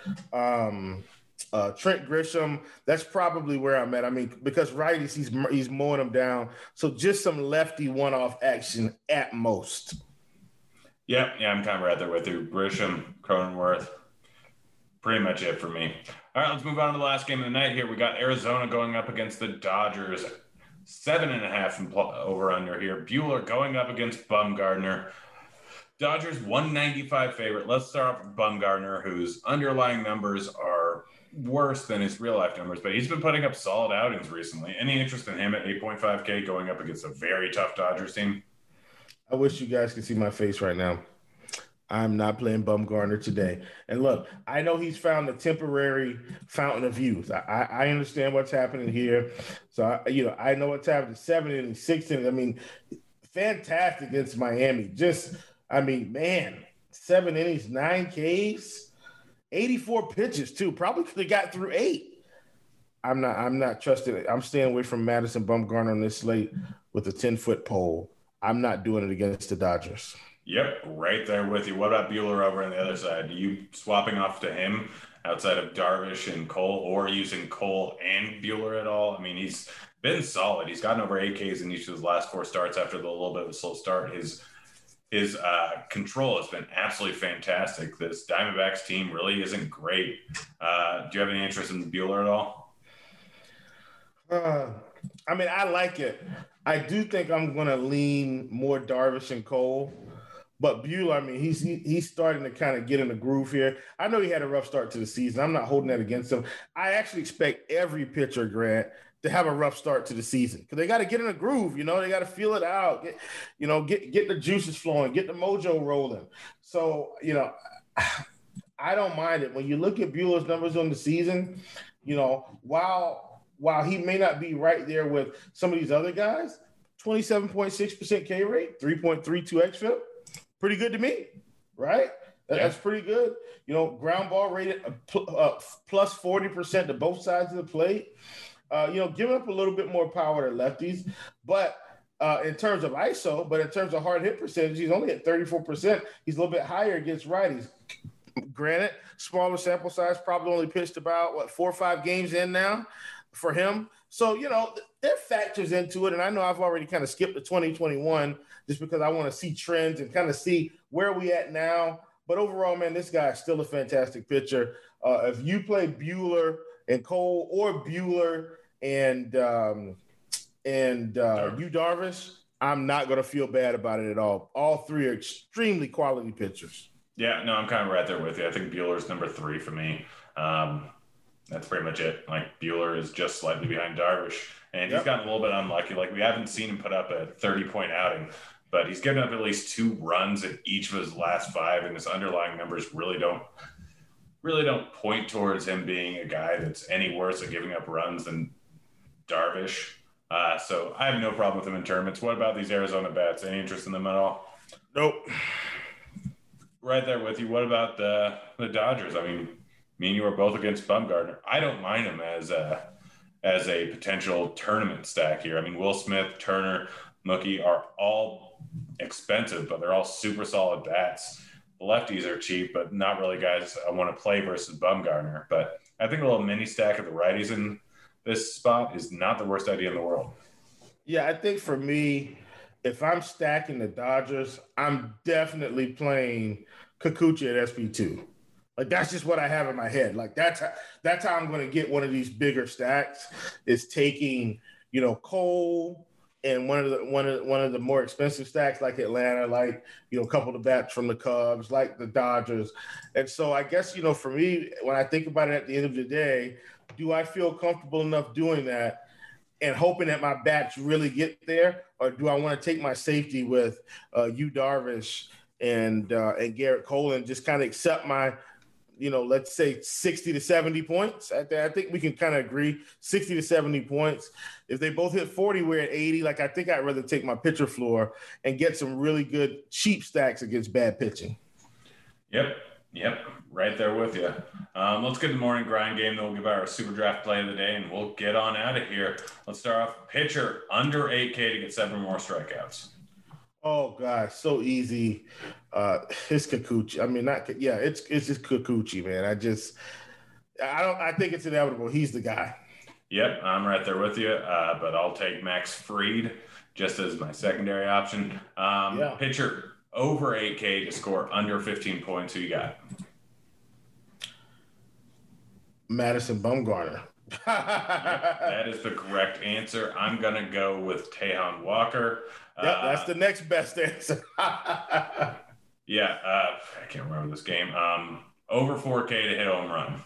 Trent Grisham. That's probably where I'm at. I mean, because righties, he's mowing them down. So just some lefty one-off action at most.
Yeah, I'm kind of right there with you. Grisham, Cronenworth, pretty much it for me. All right, let's move on to the last game of the night here. We got Arizona going up against the Dodgers. 7.5 over under here. Buehler going up against Bumgarner. Dodgers 195 favorite. Let's start off with Bumgarner, whose underlying numbers are worse than his real life numbers, but he's been putting up solid outings recently. Any interest in him at 8.5K going up against a very tough Dodgers team?
I wish you guys could see my face right now. I'm not playing Bumgarner today. And look, I know he's found a temporary fountain of youth. I understand what's happening here. So, I know what's happening. 7 innings, 6 innings. I mean, fantastic against Miami. Man, 7 innings, 9 Ks, 84 pitches too. Probably could have got through 8. I'm not trusting it. I'm staying away from Madison Bumgarner on this slate with a 10-foot pole. I'm not doing it against the Dodgers.
Yep, right there with you. What about Buehler over on the other side? Are you swapping off to him outside of Darvish and Cole, or using Cole and Buehler at all? I mean, he's been solid. He's gotten over 8 Ks in each of his last 4 starts after the little bit of a slow start. His control has been absolutely fantastic. This Diamondbacks team really isn't great. Do you have any interest in Buehler at all?
I like it. I do think I'm going to lean more Darvish and Cole. But Buehler, he's starting to kind of get in the groove here. I know he had a rough start to the season. I'm not holding that against him. I actually expect every pitcher, Grant, to have a rough start to the season because they got to get in a groove. They got to feel it out, get the juices flowing, get the mojo rolling. So, I don't mind it. When you look at Buehler's numbers on the season, while he may not be right there with some of these other guys, 27.6% K rate, 3.32 xFIP. Pretty good to me, right? That's pretty good. Ground ball rated plus 40% to both sides of the plate. Giving up a little bit more power to lefties. But in terms of ISO, but in terms of hard hit percentage, he's only at 34%. He's a little bit higher against righties. Granted, smaller sample size, probably only pitched about, 4 or 5 games in now for him. So, there are factors into it. And I know I've already kind of skipped to 2021 just because I want to see trends and kind of see where we at now. But overall, man, this guy is still a fantastic pitcher. If you play Buehler and Cole or Buehler and Yu Darvish, I'm not going to feel bad about it at all. All 3 are extremely quality pitchers.
Yeah, no, I'm kind of right there with you. I think Buehler's number 3 for me. That's pretty much it. Like, Buehler is just slightly behind Darvish, and he's gotten a little bit unlucky. Like, we haven't seen him put up a 30-point outing, but he's given up at least 2 runs in each of his last 5, and his underlying numbers really don't point towards him being a guy that's any worse at giving up runs than Darvish. So I have no problem with him in tournaments. What about these Arizona bats? Any interest in them at all?
Nope.
Right there with you. What about the Dodgers? I mean, me and you are both against Bumgarner. I don't mind him as a potential tournament stack here. I mean, Will Smith, Turner, Mookie are all expensive, but they're all super solid bats. The lefties are cheap, but not really guys I want to play versus Bumgarner. But I think a little mini stack of the righties in this spot is not the worst idea in the world.
Yeah, I think for me, if I'm stacking the Dodgers, I'm definitely playing Kikuchi at SP2. Like, that's just what I have in my head. Like, that's how I'm going to get one of these bigger stacks, is taking, Cole and one of the more expensive stacks like Atlanta, like, a couple of the bats from the Cubs, like the Dodgers. And so I guess, for me, when I think about it at the end of the day, do I feel comfortable enough doing that and hoping that my bats really get there? Or do I want to take my safety with Yu Darvish and Garrett Cole and just kind of accept my, let's say 60 to 70 points. I think we can kind of agree 60 to 70 points. If they both hit 40, we're at 80. Like, I think I'd rather take my pitcher floor and get some really good cheap stacks against bad pitching.
Yep. Yep, right there with you. Let's get the morning grind game, then we'll give our super draft play of the day, and we'll get on out of here. Let's start off pitcher under 8K to get 7 more strikeouts.
Oh gosh, so easy. It's Kikuchi. I mean, it's just Kikuchi, man. I think it's inevitable. He's the guy.
Yep, I'm right there with you. But I'll take Max Fried just as my secondary option. Pitcher over 8K to score under 15 points. Who you got?
Madison Bumgarner.
That is the correct answer. I'm going to go with Taijuan Walker.
That's the next best answer.
I can't remember this game. Over 4K to hit a home run.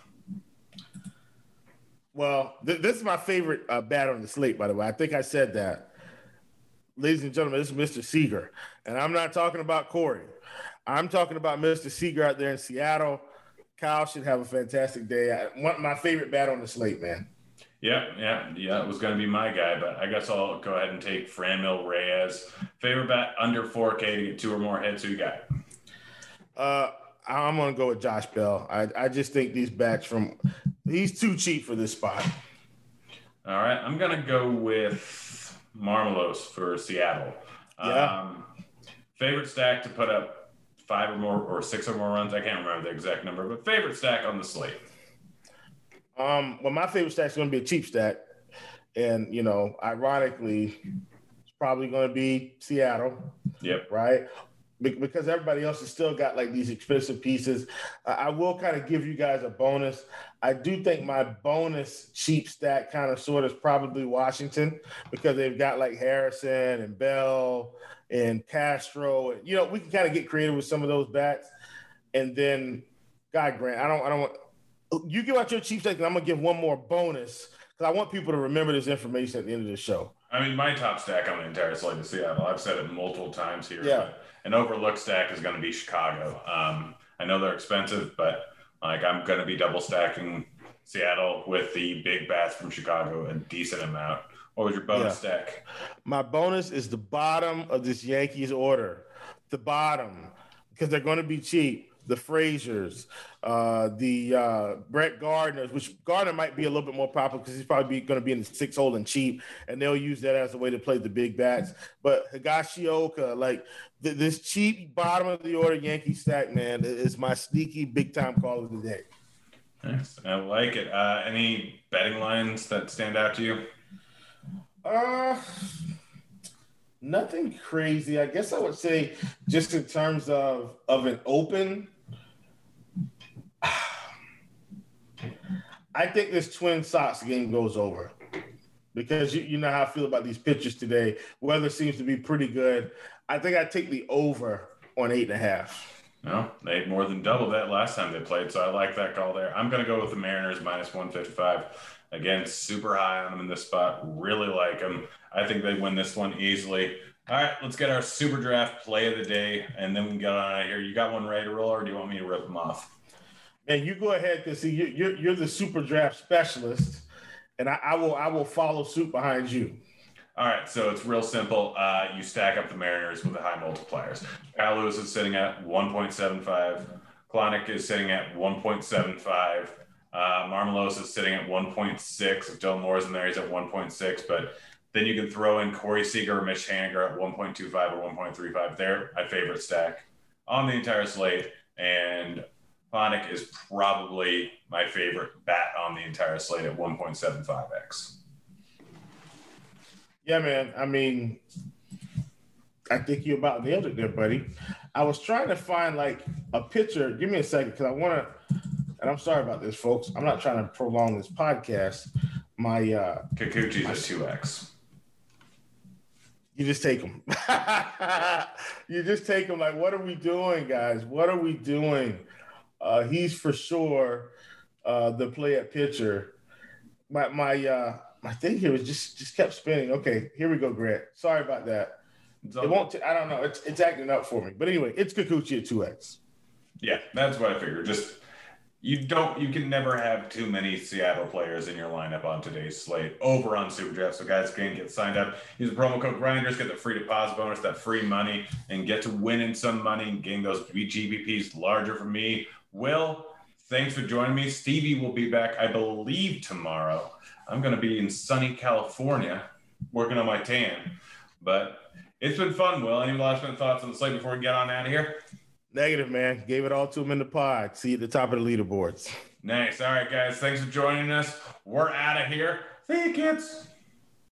Well, this is my favorite batter on the slate, by the way. I think I said that. Ladies and gentlemen, this is Mr. Seager. And I'm not talking about Corey. I'm talking about Mr. Seager out there in Seattle. Kyle should have a fantastic day. My favorite batter on the slate, man.
Yeah. It was going to be my guy, but I guess I'll go ahead and take Franmil Reyes. Favorite bat under 4K to get 2 or more hits. Who you got?
I'm going to go with Josh Bell. I just think these bats he's too cheap for this spot.
All right. I'm going to go with Marmelos for Seattle.
Yeah.
Favorite stack to put up 5 or more or 6 or more runs. I can't remember the exact number, but favorite stack on the slate.
Well, my favorite stack is going to be a cheap stack. And, ironically, it's probably going to be Seattle.
Yep.
Right? Because everybody else has still got like these expensive pieces. I will kind of give you guys a bonus. I do think my bonus cheap stack kind of sort is probably Washington because they've got like Harrison and Bell and Castro. And, we can kind of get creative with some of those bats. And then, God grant, I don't want you give out your cheap stack, and I'm gonna give one more bonus because I want people to remember this information at the end of the show.
I mean, my top stack on the entire slate is Seattle. I've said it multiple times here.
Yeah.
But an overlooked stack is going to be Chicago. I know they're expensive, but I'm going to be double stacking Seattle with the big bats from Chicago a decent amount. What was your bonus stack?
My bonus is the bottom of this Yankees order. The bottom, because they're going to be cheap. The Fraziers, the Brett Gardners, which Gardner might be a little bit more popular because he's probably going to be in the 6 hole and cheap, and they'll use that as a way to play the big bats. But Higashioka, like this cheap bottom of the order Yankee stack, man, is my sneaky big time call of the day.
Nice. I like it. Any betting lines that stand out to you?
Nothing crazy. I guess I would say just in terms of an open, I think this Twin Sox game goes over because you know how I feel about these pitchers today. Weather seems to be pretty good. I think I take the over on 8.5.
No, they had more than double that last time they played, so I like that call there. I'm going to go with the Mariners minus 155. Again, super high on them in this spot. Really like them. I think they win this one easily. All right, let's get our super draft play of the day, and then we can get on out of here. You got one ready to roll, or do you want me to rip them off?
And you go ahead, because see, you're the super draft specialist, and I will follow suit behind you.
All right, so it's real simple. You stack up the Mariners with the high multipliers. Kyle Lewis is sitting at 1.75. Klonick is sitting at 1.75. Marmelos is sitting at 1.6. If Dylan Moore's in there, he's at 1.6. But then you can throw in Corey Seager or Mitch Haniger at 1.25 or 1.35. They're my favorite stack on the entire slate. And Klonick is probably my favorite bat on the entire slate at 1.75x.
Yeah, man. I mean, I think you about nailed it there, buddy. I was trying to find like a picture. Give me a second because I want to, and I'm sorry about this, folks. I'm not trying to prolong this podcast. My
Kikuchi's at 2x.
You just take them. You just take them. Like, what are we doing, guys? What are we doing? He's for sure the play at pitcher. My thing here was just kept spinning. Okay, here we go, Grant. Sorry about that. It won't. I don't know. It's acting up for me. But anyway, it's Kikuchi at 2x.
Yeah, that's what I figured. Just you can never have too many Seattle players in your lineup on today's slate over on Super Draft. So guys can get signed up. Use the promo code Grinders, get the free deposit bonus, that free money, and get to winning some money and getting those GPPs larger for me Will, thanks for joining me. Stevie will be back, I believe, tomorrow. I'm going to be in sunny California working on my tan. But it's been fun, Will. Any last minute thoughts on the slate before we get on out of here?
Negative, man. Gave it all to him in the pod. See you at the top of the leaderboards.
Nice. All right, guys. Thanks for joining us. We're out of here. See you, kids.